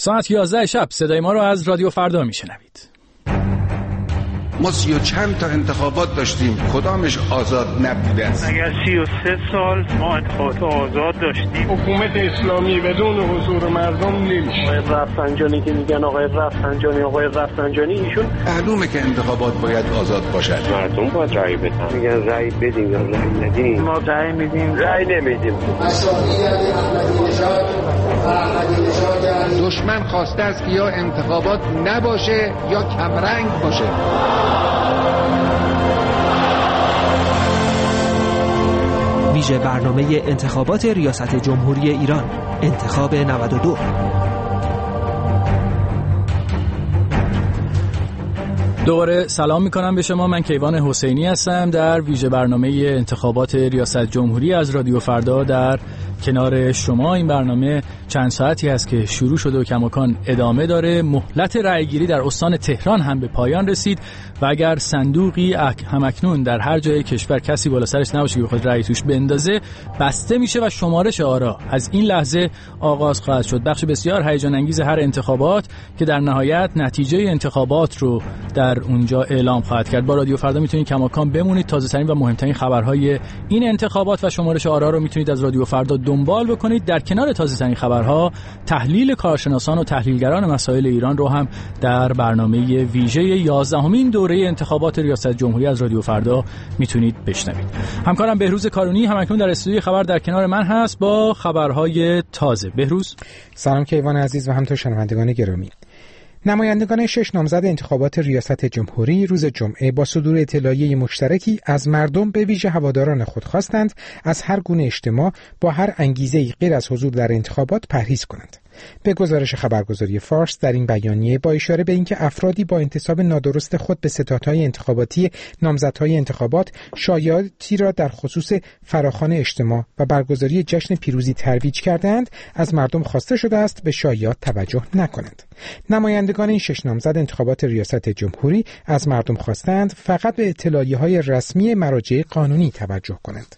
ساعت 11 شب صدای ما رو از رادیو فردا میشنوید. ما 30 و چند تا انتخابات داشتیم، کدامش آزاد نبودن؟ اگر 33 سال ما انتخابات آزاد داشتیم. حکومت اسلامی بدون حضور مردم نمیشه. آقای رفسنجانی که میگن آقای رفسنجانی ایشون معلومه که انتخابات باید آزاد باشد. مردم باید رأی بدن. میگن رأی بدیم یا رأی ندیم. ما رأی میدیم، رأی نمیدیم. دشمن خواسته است که یا انتخابات نباشه یا کمرنگ باشه. ویژه برنامه انتخابات ریاست جمهوری ایران، انتخاب 92. دوباره سلام میکنم به شما. من کیوان حسینی هستم در ویژه برنامه انتخابات ریاست جمهوری از رادیو فردا در کنار شما. این برنامه چند ساعتی است که شروع شده و کماکان ادامه داره. مهلت رأیگیری در استان تهران هم به پایان رسید و اگر صندوقی همکنون در هر جای کشور کسی بالا سرش نباشه که بخواد رأی توش بندازه، بسته میشه و شمارش آرا از این لحظه آغاز خواهد شد. بخش بسیار هیجان انگیز هر انتخابات که در نهایت نتیجه انتخابات رو در اونجا اعلام خواهد کرد. با رادیو فردا میتونید کماکان بمونید. تازه ترین و مهمترین خبرهای این انتخابات و شمارش آرا رو میتونید از رادیو فردا دنبال بکنید. در کنار تازه ترین خبرها، تحلیل کارشناسان و تحلیلگران مسائل ایران رو هم در برنامه ویژه 11مین دوره انتخابات ریاست جمهوری از رادیو فردا میتونید بشنوید. همکارم بهروز کارونی همکنون در استودیوی خبر در کنار من هست با خبرهای تازه. بهروز، سلام کیوان عزیز و همینطور شنوندگان گرامی. نمایندگان 6 نامزد انتخابات ریاست جمهوری روز جمعه با صدور اطلاعیه مشترکی از مردم به ویژه هواداران خود خواستند از هر گونه اجتماع با هر انگیزه‌ای غیر از حضور در انتخابات پرهیز کنند. به گزارش خبرگزاری فارس در این بیانیه با اشاره به اینکه افرادی با انتساب نادرست خود به ستادهای انتخاباتی نامزدهای انتخابات شایعاتی را در خصوص فراخوان اجتماع و برگزاری جشن پیروزی ترویج کردند، از مردم خواسته شده است به شایعات توجه نکنند. نمایندگان این 6 نامزد انتخابات ریاست جمهوری از مردم خواستند فقط به اطلاعیه‌های رسمی مراجع قانونی توجه کنند.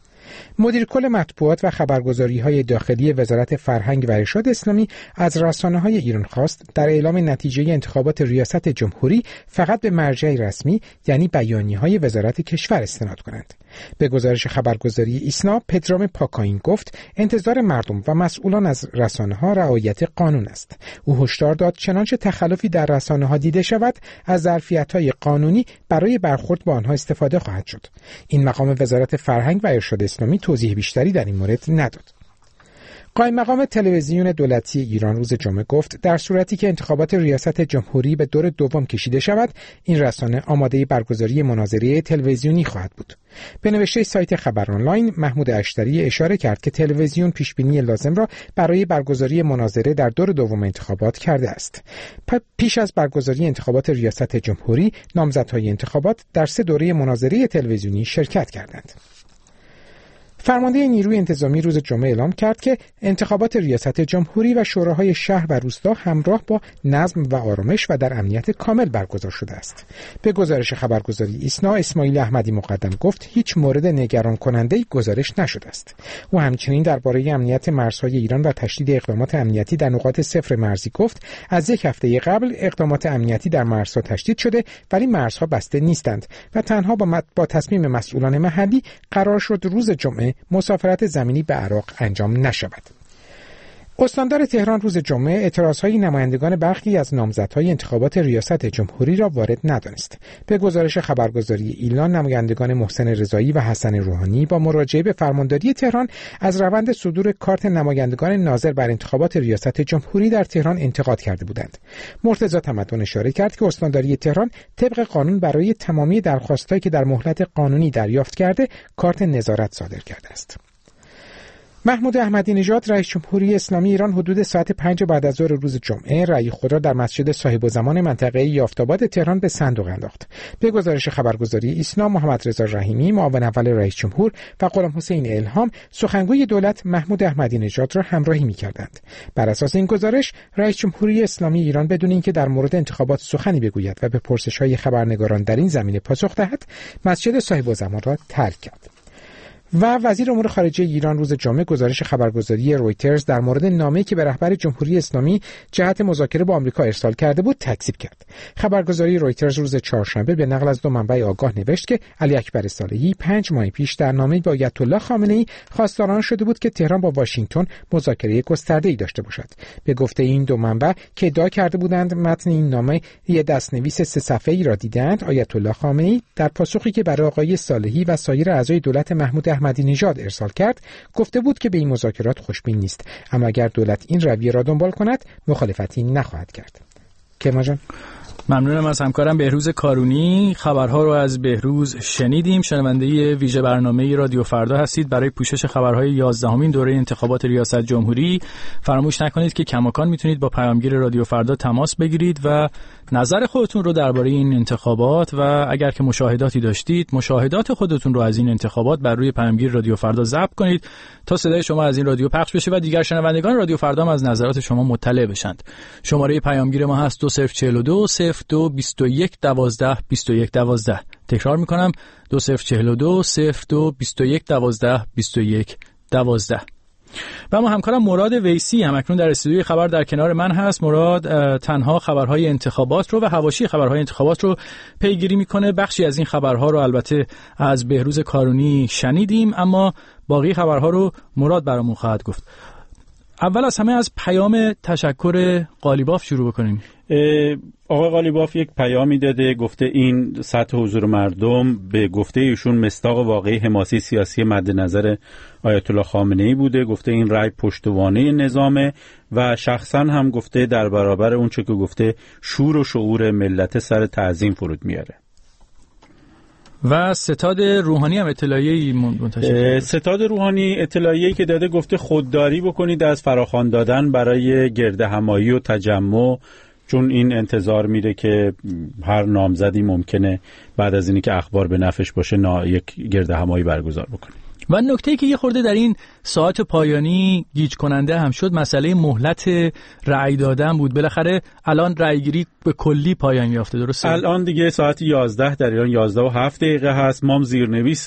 مدیر کل مطبوعات و خبرگزاری‌های داخلی وزارت فرهنگ و ارشاد اسلامی از رسانه‌های ایران خواست در اعلام نتیجه انتخابات ریاست جمهوری فقط به مرجع رسمی یعنی بیانیه‌های وزارت کشور استناد کنند. به گزارش خبرگزاری ایسنا، پدرام پاکاین گفت انتظار مردم و مسئولان از رسانه‌ها رعایت قانون است. او هشدار داد چنانچه تخلفی در رسانه‌ها دیده شود از ظرفیت‌های قانونی برای برخورد با آنها استفاده خواهد شد. این مقام وزارت فرهنگ و ارشاد اسلامی توضیح بیشتری در این مورد نداد. قائم مقام تلویزیون دولتی ایران روز جمعه گفت در صورتی که انتخابات ریاست جمهوری به دور دوم کشیده شود، این رسانه آماده برگزاری مناظره تلویزیونی خواهد بود. به نوشته سایت خبر آنلاین، محمود اشتری اشاره کرد که تلویزیون پیشبینی لازم را برای برگزاری مناظره در دور دوم انتخابات کرده است. پیش از برگزاری انتخابات ریاست جمهوری، نامزدهای انتخابات در 3 دوره مناظره تلویزیونی شرکت کردند. فرمانده نیروی انتظامی روز جمعه اعلام کرد که انتخابات ریاست جمهوری و شوراهای شهر و روستا همراه با نظم و آرامش و در امنیت کامل برگزار شده است. به گزارش خبرگزاری ایسنا، اسماعیل احمدی مقدم گفت هیچ مورد نگران کننده‌ای گزارش نشده است. او همچنین درباره امنیت مرزهای ایران و تشدید اقدامات امنیتی در نقاط صفر مرزی گفت از 1 هفته قبل اقدامات امنیتی در مرزها تشدید شده ولی مرزها بسته نیستند و تنها با تصمیم مسئولان محلی قرار شد روز جمعه مسافرت زمینی به عراق انجام نشود. استاندار تهران روز جمعه اعتراضهای نمایندگان برخی از نامزدهای انتخابات ریاست جمهوری را وارد ندانست. به گزارش خبرگزاری ایلنا، نمایندگان محسن رضایی و حسن روحانی با مراجعه به فرمانداری تهران از روند صدور کارت نمایندگان ناظر بر انتخابات ریاست جمهوری در تهران انتقاد کرده بودند. مرتضی تمدن اشاره کرد که استانداری تهران طبق قانون برای تمامی درخواستایی که در مهلت قانونی دریافت کرده کارت نظارت صادر کرده است. محمود احمدی نژاد رئیس جمهوری اسلامی ایران حدود ساعت 5 بعد از ظهر روز جمعه رأی خود را در مسجد صاحب‌الزمان منطقه یافت‌آباد تهران به صندوق انداخت. به گزارش خبرگزاری ایسنا، محمد رضا رحیمی معاون اول رئیس جمهور و غلام حسین الهام سخنگوی دولت محمود احمدی نژاد را همراهی می‌کردند. بر اساس این گزارش رئیس جمهوری اسلامی ایران بدون اینکه در مورد انتخابات سخنی بگوید و به پرسش‌های خبرنگاران در این زمینه پاسخ دهد، مسجد صاحب‌الزمان را ترک کرد. و وزیر امور خارجه ایران روز جمعه گزارش خبرگزاری رویترز در مورد نامه‌ای که به رهبر جمهوری اسلامی جهت مذاکره با آمریکا ارسال کرده بود تکذیب کرد. خبرگزاری رویترز روز چهارشنبه به نقل از 2 منبع آگاه نوشت که علی اکبر صالحی 5 ماه پیش در نامه‌ای با آیت الله خامنه‌ای خواستار آن شده بود که تهران با واشنگتن مذاکره گسترده‌ای داشته باشد. به گفته این 2 منبع که ادعا کرده بودند متن این نامه یک دست‌نویس 3 صفحه‌ای را دیدند، آیت الله خامنه‌ای در پاسخی که برای آقای صالحی و سایر اعضای دولت محمود احمدی نژاد ارسال کرد گفته بود که به این مذاکرات خوشبین نیست، اما اگر دولت این رویه را دنبال کند مخالفتی نخواهد کرد. کرمان جان، ممنونم از همکارم بهروز کارونی. خبرها رو از بهروز شنیدیم. شنونده ویژه برنامه رادیو فردا هستید. برای پوشش خبرهای 11مین دوره انتخابات ریاست جمهوری فراموش نکنید که کماکان میتونید با پیامگیر رادیو فردا تماس بگیرید و نظر خودتون رو درباره این انتخابات و اگر که مشاهداتی داشتید مشاهدات خودتون رو از این انتخابات بر روی پیامگیر رادیو فردا ضبط کنید تا صدای شما از این رادیو پخش بشه و دیگر شنوندگان رادیو فردا هم از نظرات شما مطلع بشند. شماره پیامگیر ما هست 2042 02 21 12 21 12. تکرار میکنم 2042 02 21 12 21 12. و اما همکارم مراد ویسی هم اکنون در استودیوی خبر در کنار من هست. مراد تنها خبرهای انتخابات رو و حواشی خبرهای انتخابات رو پیگیری میکنه. بخشی از این خبرها رو البته از بهروز کارونی شنیدیم، اما باقی خبرها رو مراد برامون خواهد گفت. اول از همه از پیام تشکر قالیباف شروع بکنیم. آقای قالیباف یک پیامی داده، گفته این سطح حضور مردم به گفته ایشون مصداق واقعی حماسی سیاسی مد نظر آیت الله خامنه‌ای بوده. گفته این رأی پشتوانه نظامه و شخصا هم گفته در برابر اون چه که گفته شور و شعور ملت سر تعظیم فرود میاره. و ستاد روحانی هم اطلاعیه‌ای منتشر. ستاد روحانی اطلاعیه‌ای که داده گفته خودداری بکنید از فراخوان دادن برای گردهمایی و تجمع، چون این انتظار میره که هر نامزدی ممکنه بعد از اینی که اخبار به نفعش باشه یک گردهمایی برگزار بکنه. و نکته‌ای که یه خورده در این ساعت پایانی گیج کننده هم شد مسئله مهلت رأی دادن بود. بالاخره الان رأیگیری به کلی پایان یافته، درسته؟ الان دیگه ساعت 11 در ایران 11:07 هست. ما زیرنویس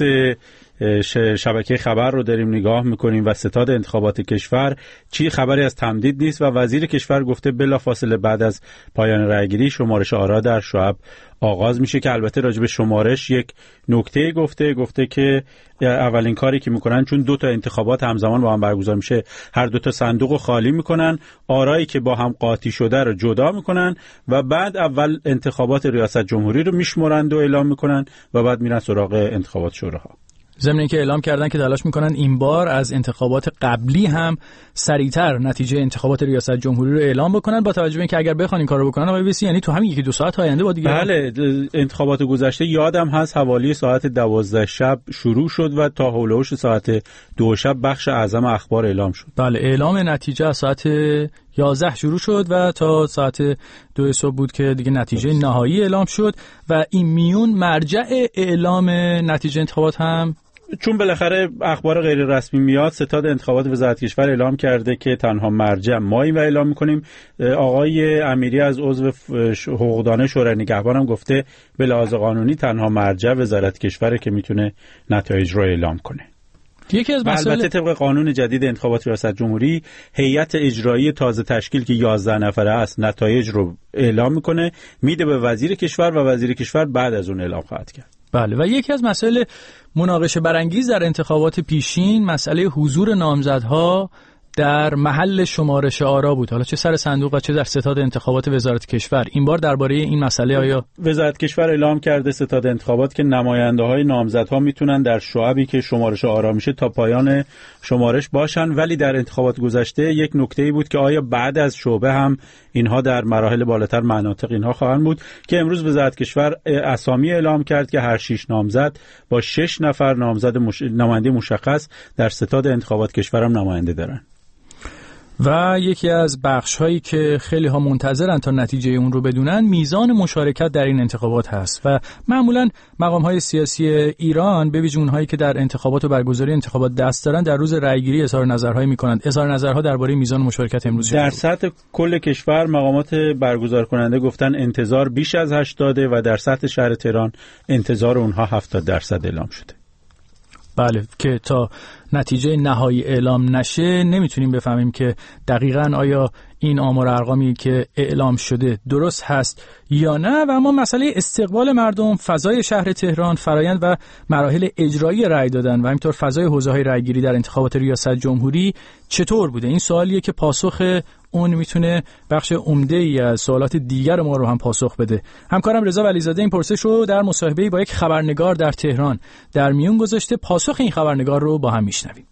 شبکه خبر رو داریم نگاه میکنیم و ستاد انتخابات کشور چی خبری از تمدید نیست و وزیر کشور گفته بلافاصله بعد از پایان رأیگیری شمارش آرا در شعب آغاز میشه، که البته راجع به شمارش یک نکته گفته که اولین کاری که میکنن چون 2 انتخابات همزمان با هم برگزار میشه هر 2 صندوق رو خالی میکنن، آرایی که با هم قاطی شده رو جدا میکنن و بعد اول انتخابات ریاست جمهوری رو میشمارند و اعلام میکنن و بعد میرن سراغ انتخابات شوراها. ضمن اینکه اعلام کردن که تلاش میکنن این بار از انتخابات قبلی هم سریعتر نتیجه انتخابات ریاست جمهوری رو اعلام بکنن، با توجه به اینکه اگر بخوان این کارو بکنن آقای ویسی یعنی تو همین 1-2 ساعت آینده با دیگه. بله، انتخابات گذشته یادم هست حوالی ساعت 12 شب شروع شد و تا حول و حوش ساعت 2 شب بخش اعظم اخبار اعلام شد. بله، اعلام نتیجه از ساعت 11 شروع شد و تا ساعت 2 صبح بود که دیگه نتیجه نهایی اعلام شد و این میون مرجع اعلام نتیجه انتخابات هم چون بالاخره اخبار غیر رسمی میاد، ستاد انتخابات وزارت کشور اعلام کرده که تنها مرجع ماییم و اعلام میکنیم. آقای امیری از عضو حقوقدان شورای نگهبان هم گفته به لحاظ قانونی تنها مرجع وزارت کشوره که میتونه نتایج رو اعلام کنه. یکی از البته طبق قانون جدید انتخابات ریاست جمهوری هیئت اجرایی تازه تشکیل که 11 نفره است نتایج رو اعلام میکنه، میده به وزیر کشور و وزیر کشور بعد از اون اعلام خواهد کرد. بله، و یکی از مسائل مناقشه برانگیز در انتخابات پیشین مسئله حضور نامزدها در محل شمارش آرا بود، حالا چه سر صندوق و چه در ستاد انتخابات وزارت کشور. این بار درباره این مسئله آیا وزارت کشور اعلام کرده ستاد انتخابات که نماینده‌های نامزدها میتونن در شعبی که شمارش آرا میشه تا پایان شمارش باشن، ولی در انتخابات گذشته یک نکته‌ای بود که آیا بعد از شعبه هم اینها در مراحل بالاتر مناطق اینها خواهند بود، که امروز وزارت کشور اسامی اعلام کرد که هر 6 نامزد با 6 نفر نامزد نماینده مشخص در ستاد انتخابات کشور هم نماینده دارن. و یکی از بخش‌هایی که خیلی ها منتظرن تا نتیجه اون رو بدونن میزان مشارکت در این انتخابات هست و معمولاً مقام‌های سیاسی ایران به ویژه اونهایی که در انتخابات و برگزاری انتخابات دست دارن در روز رأیگیری اظهار نظرهایی می‌کنند. اظهار نظرها درباره میزان مشارکت امروز در سطح کل کشور مقامات برگزار کننده گفتن انتظار بیش از 80 و در سطح شهر تهران انتظار اونها 70% اعلام شده. بله، که تا نتیجه نهایی اعلام نشه نمیتونیم بفهمیم که دقیقاً آیا این آمار و ارقامی که اعلام شده درست هست یا نه. و اما مسئله استقبال مردم، فضای شهر تهران، فرایند و مراحل اجرایی رأی دادن و همینطور فضای حوزه‌های رأیگیری در انتخابات ریاست جمهوری چطور بوده؟ این سوالیه که پاسخ اون میتونه بخش عمده‌ای از سوالات دیگر ما رو هم پاسخ بده. همکارم رضا ولیزاده این پرسش رو در مصاحبه‌ای با یک خبرنگار در تهران در میون گذاشته. پاسخ این خبرنگار رو با هم میشنویم.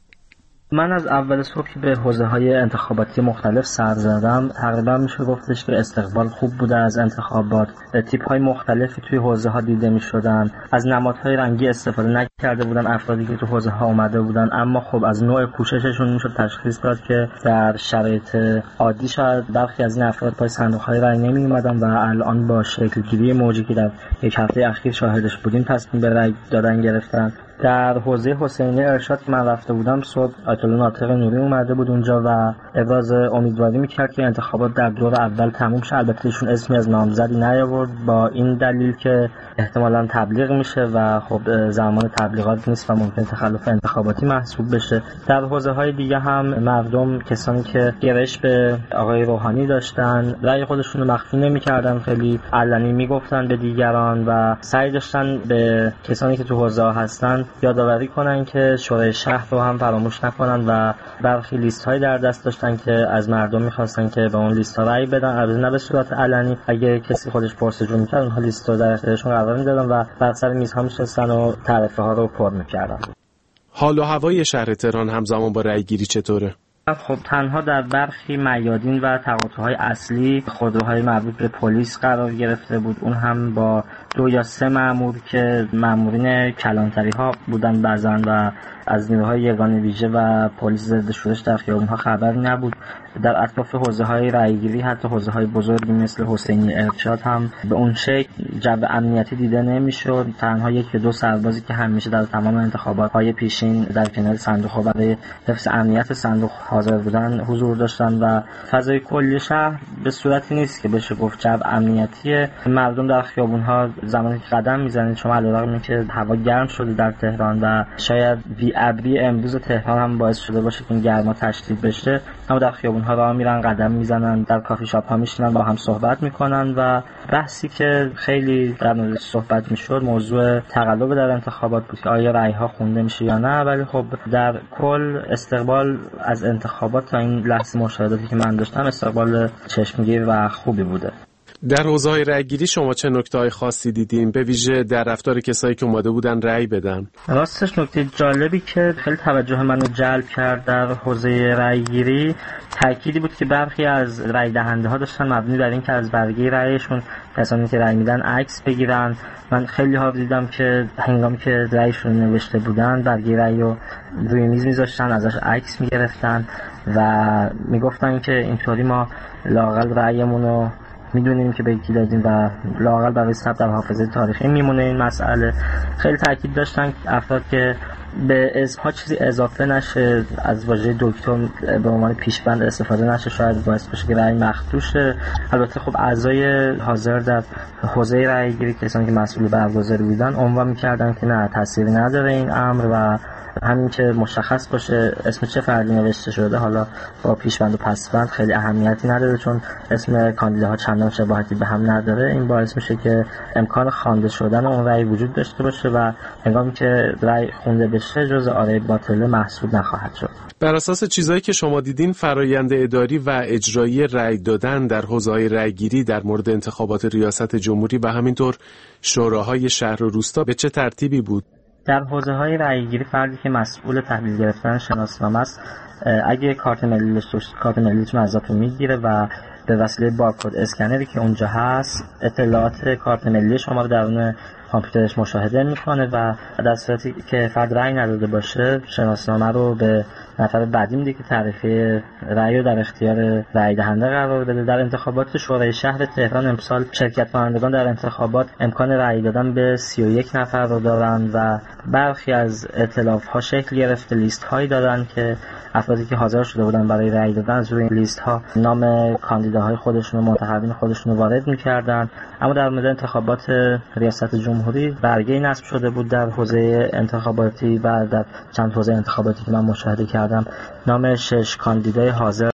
من از اول صبح که به حوزه‌های انتخاباتی مختلف سر زدم، تقریبا میشه گفتش که استقبال خوب بوده از انتخابات. تیپ‌های مختلفی توی حوزه‌ها دیده می‌شدن. از نمادهای رنگی استفاده نکرده بودن افرادی که تو حوزه‌ها اومده بودن، اما خب از نوع کوشششون میشد تشخیص داد که در شرایط عادی شاید برخی از این افراد پای صندوق‌های رای نمی‌اومدن و الان با شکل‌گیری موجی که در یک هفته اخیر شاهدش بودیم تصمیم به رای دادن گرفتن. در حوزه حسینی ارشاد که من رفته بودم، صبح آیت الله ناطق نوری اومده بود اونجا و ابراز امیدواری میکرد که انتخابات در دور اول تموم شه. البته ایشون اسمی از نامزدی نیاورد با این دلیل که احتمالاً تبلیغ میشه و خب زمان تبلیغات نیست و ممکن تخلف انتخاباتی محسوب بشه. در حوزه‌های دیگه هم مردم، کسانی که گرایش به آقای روحانی داشتن، رأی خودشون رو مخفی نمی‌کردن، خیلی علنی میگفتن به دیگران و سعی داشتن به کسانی که تو حوزه‌ها هستن یادآوری کنن که شورای شهر رو هم فراموش نکنن و برخی لیست‌های در دست داشتن که از مردم می‌خواستن که به اون لیست‌ها رأی بدن، البته نه به صورت علنی. اگه کسی خودش پرسجو می‌کرد اونها لیست رو در اختیارشون قرار می‌دادن و بر سر میزها می‌شستن و تعرفه‌ها رو پر می‌کردن. حال و هوای شهر تهران همزمان با رأی‌گیری چطوره؟ خب تنها در برخی میادین و تقاطع‌های اصلی خودروهای مربوط به پلیس قرار گرفته بود، اون هم با 2 یا 3 مأمور که مأمورین کلانتری‌ها بودن بعضن و از نیروهای یگان ویژه و پلیس ضد شورش در خیابون‌ها خبری نبود. در اطراف حوزه‌های رأیگیری، حتی حوزه‌های بزرگی مثل حسینی ارشاد هم به اون شکل جو امنیتی دیده نمی‌شد. تنها 1 یا 2 سربازی که همیشه در تمام انتخابات‌های پیشین در کنار صندوق‌ها برای حفظ امنیت صندوق حاضر بودن حضور داشتن و فضای کلی شهر به صورتی نیست که بشه گفت جو امنیتی. مردم در خیابون‌ها زمانی که قدم می‌زنید، شما علیرغم اینکه هوا گرم شده در تهران و شاید ابری امروز تهران هم باعث شده باشه که این گرما تشدید بشه، اما در خیابون‌ها راه میرن، قدم میزنن، در کافی شاپ‌ها میشینن، با هم صحبت میکنن و بحثی که خیلی در موردش صحبت میشد موضوع تقلب در انتخابات بود که آیا رأی‌ها خونده میشه یا نه. ولی خب در کل استقبال از انتخابات تا این لحظه مشاهداتی که من داشتم استقبال چشمگیر و خوبی بوده. در حوزه‌های رأی‌گیری شما چه نکته‌های خاصی دیدین، به ویژه در رفتار کسایی که اومده بودن رأی بدن؟ راستش نکته جالبی که خیلی توجه منو جلب کرد در حوزه رأی‌گیری تأکیدی بود که برخی از رأی دهنده‌ها داشتن مبنی بر این که از برگه رأیشون کسانی که رأی میدن عکس بگیرن. من خیلی ها دیدم که هنگامی که رأیشون نوشته بودن برگه رأی رو روی میز میذاشتن، ازش عکس میگرفتن و میگفتن که اینطوری ما لااقل رأیمون رو میدونیم که به یکی دادیم و لااقل برای ثبت در حافظه تاریخی میمونه این مسئله. خیلی تاکید داشتن افراد که به اسمها چیزی اضافه نشه، از واژه دکتر به عنوان پیشبند استفاده نشه، شاید باعث بشه که رأی مخدوش شه. البته خب اعضای حاضر در حوزه رأی‌گیری، کسانی که مسئول برگزاری بودن، عنوان می‌کردن که نه، تأثیری نداره این امر و همین که مشخص باشه اسم چه فردی نوشته شده، حالا با پیشبند و پسبند خیلی اهمیتی نداره چون اسم کاندیداها چندان شباهتی به هم نداره. این باعث میشه که امکان خوانده شدن اون رأی وجود داشته باشه و هنگامی که رأی خونده بشه جزء آره باطله محسوب نخواهد شد. بر اساس چیزایی که شما دیدین، فرایند اداری و اجرایی رأی دادن در حوزه‌های رأی‌گیری در مورد انتخابات ریاست جمهوری و همینطور شوراهای شهر و روستا به چه ترتیبی بود؟ در حوزه‌های رأی‌گیری فردی که مسئول تحویل گرفتن شناسنامه است، اگه کارت ملیتون ازتون میگیره و به وسیله بارکد اسکنری که اونجا هست اطلاعات کارت ملی شما رو درون کامپیوترش مشاهده میکنه و در صورتی که فرد رأی نداده باشه شناسنامه رو به نفر بعدی میده که تعرفه رأی رو در اختیار رأی دهنده قرار بده. در انتخابات شورای شهر تهران امسال شرکت کنندگان در انتخابات امکان رأی دادن به 31 نفر رو دارن و برخی از ائتلاف‌ها شکل گرفته لیست هایی دادن که افرادی که حاضر شده بودن برای رأی دادن از روی این لیست ها نام کاندیداهای خودشون و منتخبین خودشون رو وارد می‌کردن. اما در مورد انتخابات ریاست جمهوری جمهوری برگه‌ای نصب شده بود در حوزه انتخاباتی و در چند حوزه انتخاباتی که من مشاهده کردم، نام 6 کاندیدای حاضر